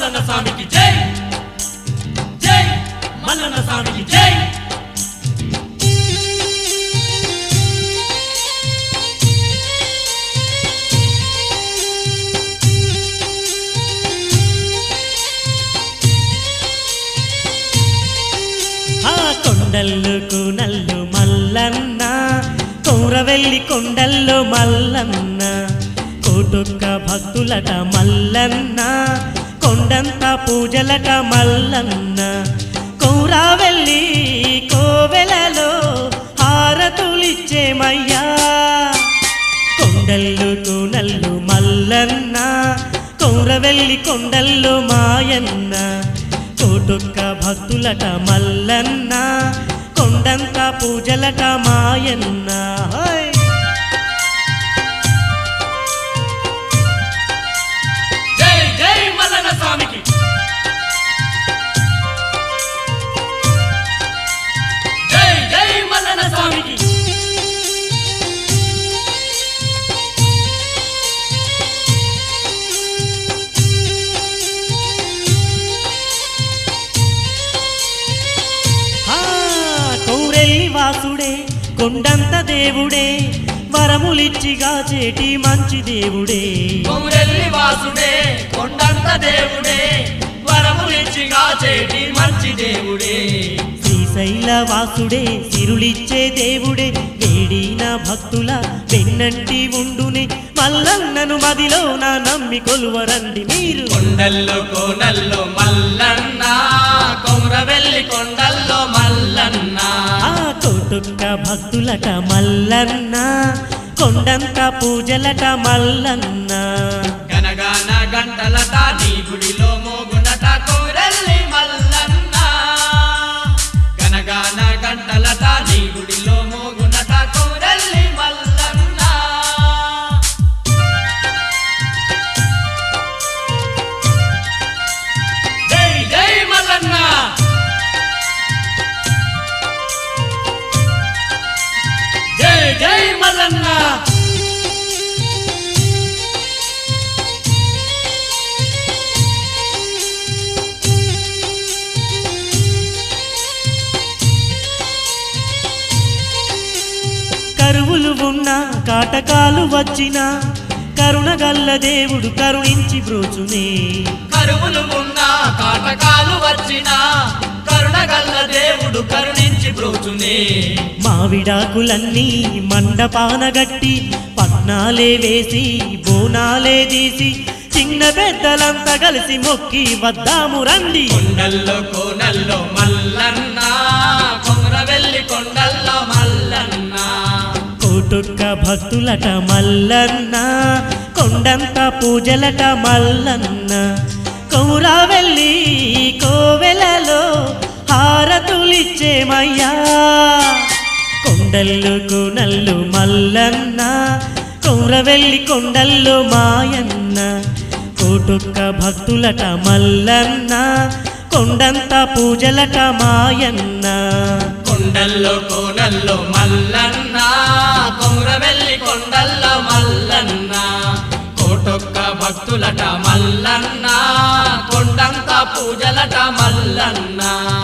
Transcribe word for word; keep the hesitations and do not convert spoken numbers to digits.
మల్లన్న స్వామికి జై జై మల్లన్న స్వామికి జై కొండల్లు కూనల్లు మల్లన్న కౌరవెల్లి కొండల్లో మల్లన్న కోటొక్క భక్తులట మల్లన్న కొండంత పూజలట మల్లన్న కౌరవెల్లి కోవెలలో హారతులిచ్చేమయ్యా కొండల్లు కూనల్లు మల్లన్న కౌరవెల్లి కొండల్లో మాయన్న కోటొక్క భక్తులట మల్లన్న కొండంత పూజలట మాయన్న జై జై మల్లన్న స్వామికి జై జై మల్లన్న స్వామికి వాసుడే కొండంత దేవుడే వరములిచ్చిగా చేటి మంచి దేవుడే కౌరెల్లి వాసుడే కొండంత దేవుడే వరములిచ్చిగా చేటి మంచి దేవుడే శ్రీశైల వాసుడే సిరులిచ్చే దేవుడే వేడిన భక్తుల వెన్నంటి ఉండునే మల్లన్నను మదిలో నా నమ్మి కొలువరండి మీరు కొండల్లో కోనల్లో మల్లన్న కౌరవెల్లి కొండల్లో మల్లన్న కోటొక్క భక్తులట మల్లన్న కొండంత పూజలట మల్లన్న గనగాన గంటలట నీ గుడిలో మోగునట కౌరెల్లి మల్లన్న గనగాన గంటలట నీ గుడిలో మోగునట కౌరెల్లి మల్లన్న జై జై మల్లన్న జై జై మల్లన్న కరువులు ఉన్నా కాటకాలు వచ్చినా కరుణగల్ల దేవుడు కరుణించి బ్రోచునే కరువులు ఉన్నా కాటకాలు వచ్చినా కరుణగల్ల దేవుడు కరుణించి బ్రోచునే మావిడాకులన్నీ మండపాన గట్టి పట్నాలే వేసి బోనాలే తీసి చిన్న పెద్దలంతా కలిసి మొక్కి వద్దాము రండి కొండల్లో కోనల్లో మల్లన్న కొమరవెల్లి కొండల్లో మల్లన్న కోటొక్క భక్తులట మల్లన్న కొండంత పూజలట మల్లన్న కౌరవెల్లి కోవెలలో హారతులిచ్చేమయ్యా కొండల్లు కూనల్లు మల్లన్న కౌరవెల్లి కొండల్లో మాయన్న కోటొక్క భక్తులట మల్లన్న కొండంత పూజలట మాయన్న కొండల్లో కోనల్లో మల్లన్న కొమరవెల్లి కొండల్లో మల్లన్న కోటొక్క భక్తులట మల్లన్న కొండంత పూజలట మల్లన్న